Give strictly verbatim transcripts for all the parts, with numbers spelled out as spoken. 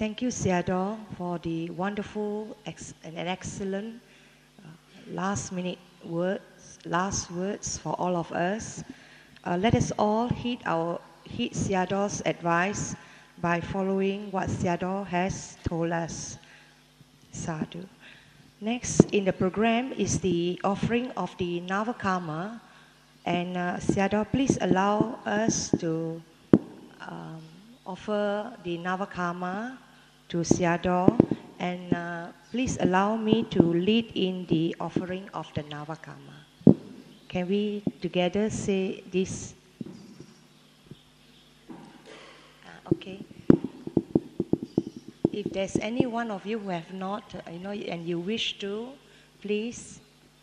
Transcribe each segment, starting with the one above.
thank you, Sayadaw, for the wonderful ex and excellent uh, last minute words, last words for all of us. Uh, let us all heed our heed Sayadaw's advice by following what Sayadaw has told us. Sadhu. Next in the program is the offering of the Navakarma, and uh, Sayadaw, please allow us to um, offer the Navakarma to Sayadaw, and uh, please allow me to lead in the offering of the Navakarma. Can we together say this? Uh, okay. If there's any one of you who have not, uh, you know, and you wish to, please.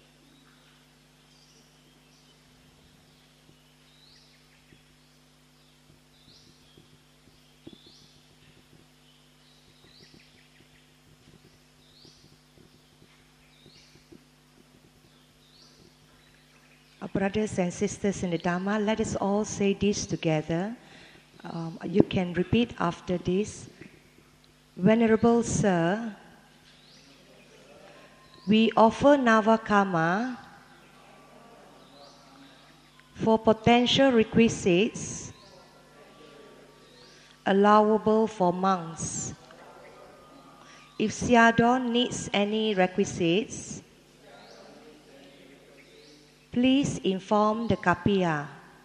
Our brothers and sisters in the Dharma, let us all say this together. Um, you can repeat after this. Venerable Sir, we offer Navakarma for potential requisites allowable for monks. If Sayadaw needs any requisites, please inform the Kapiya.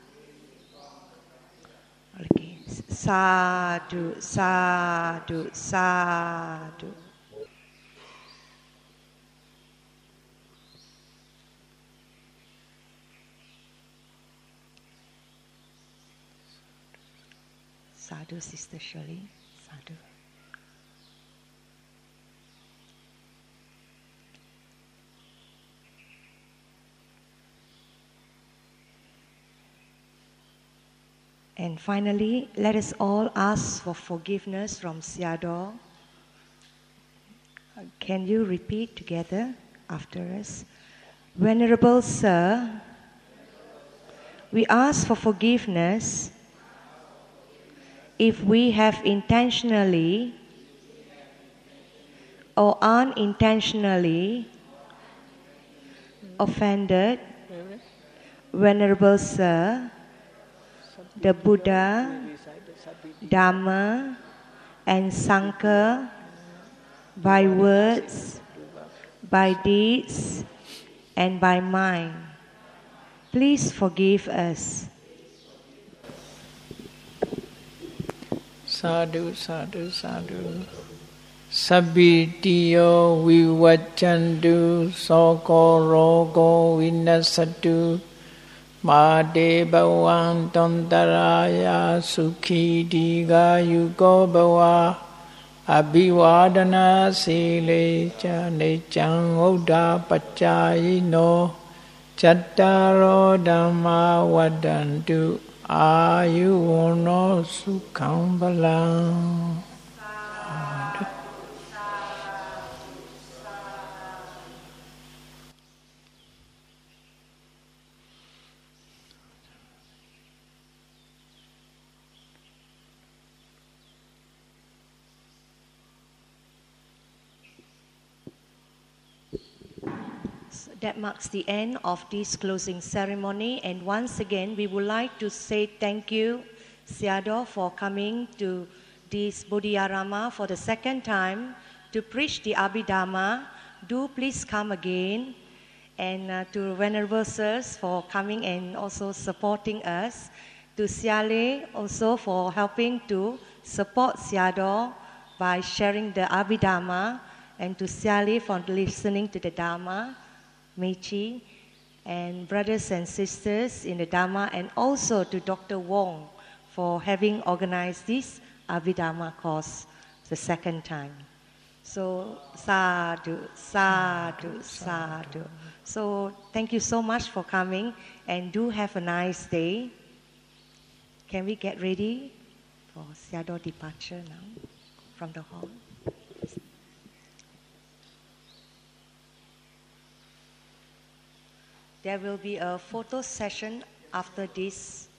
Okay. Sadhu, sadhu, sadhu. Sadhu, Sister Shirley. Sadhu. And finally, let us all ask for forgiveness from Sayadaw. Can you repeat together after us? Venerable Sir, we ask for forgiveness if we have intentionally or unintentionally offended Venerable Sir, the Buddha, Dhamma, and Sangha by words, by deeds, and by mind. Please forgive us. Sadhu, sadhu, sadhu. Sabbitiyo vivaccantu soko rogo vinasatu Made bhavan tantaraya sukhi diga yugo bhava Abhivadana sile cha nechang uddha pachayino Chattaro dhamma vadantu ayuvono sukham balam. That marks the end of this closing ceremony, and once again we would like to say thank you, Sayadaw, for coming to this Bodhiyarama for the second time to preach the Abhidhamma. Do please come again, and uh, to Venerable Sirs for coming and also supporting us, to Siale also for helping to support Sayadaw by sharing the Abhidhamma, and to Siale for listening to the Dhamma. Meiji, and brothers and sisters in the Dhamma, and also to Doctor Wong for having organized this Abhidhamma course the second time. So, sadhu, sadhu, sadhu. So, thank you so much for coming, and do have a nice day. Can we get ready for Sayadaw departure now from the hall? There will be a photo session after this